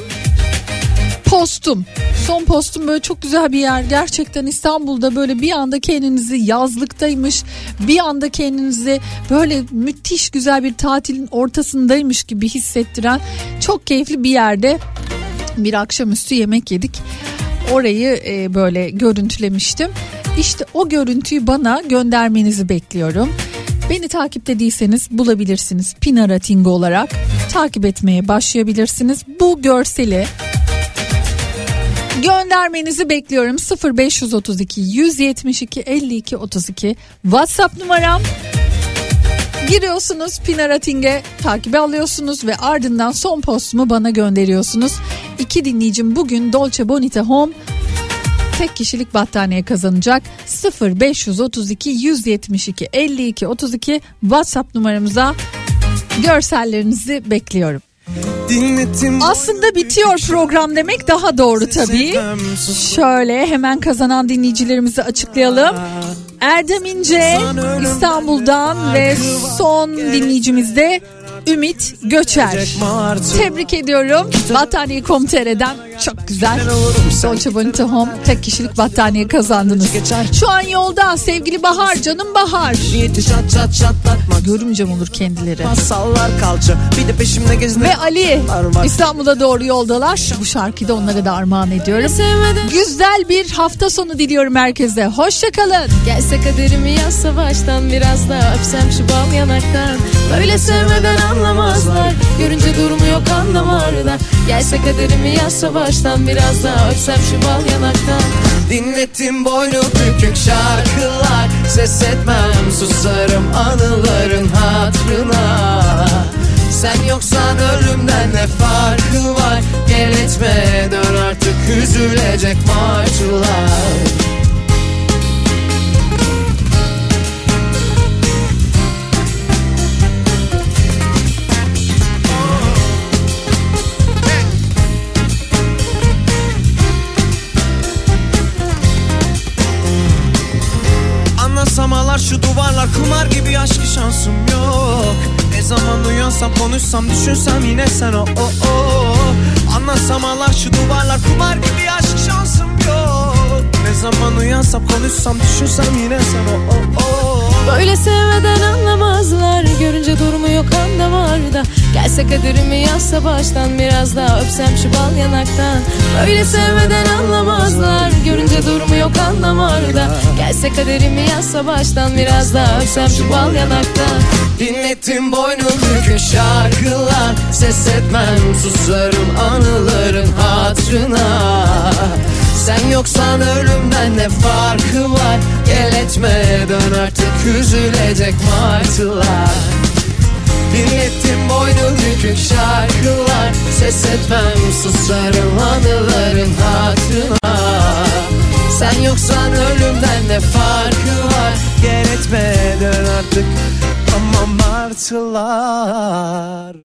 postum böyle çok güzel bir yer. Gerçekten İstanbul'da böyle bir anda kendinizi yazlıktaymış, bir anda kendinizi böyle müthiş güzel bir tatilin ortasındaymış gibi hissettiren çok keyifli bir yerde bir akşamüstü yemek yedik. Orayı böyle görüntülemiştim. İşte o görüntüyü bana göndermenizi bekliyorum. Beni takipte değilseniz bulabilirsiniz. Pinarating olarak takip etmeye başlayabilirsiniz. Bu görseli göndermenizi bekliyorum. 0532 172 52 32 WhatsApp numaram. Giriyorsunuz Pinarating'e, takibe alıyorsunuz ve ardından son postumu bana gönderiyorsunuz. 2 dinleyicim bugün Dolce Bonito Home tek kişilik battaniye kazanacak. 0532 172 52 32 WhatsApp numaramıza görsellerinizi bekliyorum. Aslında bitiyor program demek daha doğru tabii. Şöyle hemen kazanan dinleyicilerimizi açıklayalım. Erdem İnce İstanbul'dan ve son dinleyicimiz de Ümit Göçer. Tebrik ediyorum. Battaniye.com.tr'den çok güzel Dolce Bonito Home tek kişilik battaniye kazandınız. Şu an yolda sevgili Bahar, canım Bahar. Görümcem olur kendileri. Ve Ali İstanbul'a doğru yoldalar. Bu şarkıyı da onlara da armağan ediyorum. Güzel bir hafta sonu diliyorum herkese. Hoşçakalın. Gelse kaderimi yazsa baştan, biraz daha öpsem şu bal yanaktan. Böyle sevmeden anlamazlar, görünce durumu yok anlamarlar. Gelse kaderimi yazsa baştan, biraz daha öpsem şu bal yanaktan. Dinlettim boynu bükük şarkılar, ses etmem susarım anıların hatırına. Sen yoksan ölümden ne farkı var, gel etme dön artık üzülecek martılar. Samalar şu duvarlar kumar gibi, aşkı şansım yok. Ne zaman uyansam konuşsam düşünsem yine sen o. Anlasamalar şu duvarlar kumar gibi, aşkı şansım yok. Ne zaman uyansam konuşsam düşünsem yine sen o. Böyle sevmeden anlamazlar, görünce durumu yok andamarda. Gelse kaderimi yazsa baştan, biraz daha öpsem şu bal yanaktan. Böyle sevmeden anlamazlar, görünce durumu yok andamarda. Gelse kaderimi yazsa baştan, biraz daha öpsem şu bal yanaktan. Dinlettim boynu bükük şarkılar, ses etmem susarım anıların hatırına. Sen yoksan ölümden ne farkı var, gel etme dön artık üzülecek martılar. Dinlettim boynu bükük şarkılar, ses etmem susarım anıların hatırına. Sen yoksan ölümden ne farkı var, gel etme dön artık aman martılar.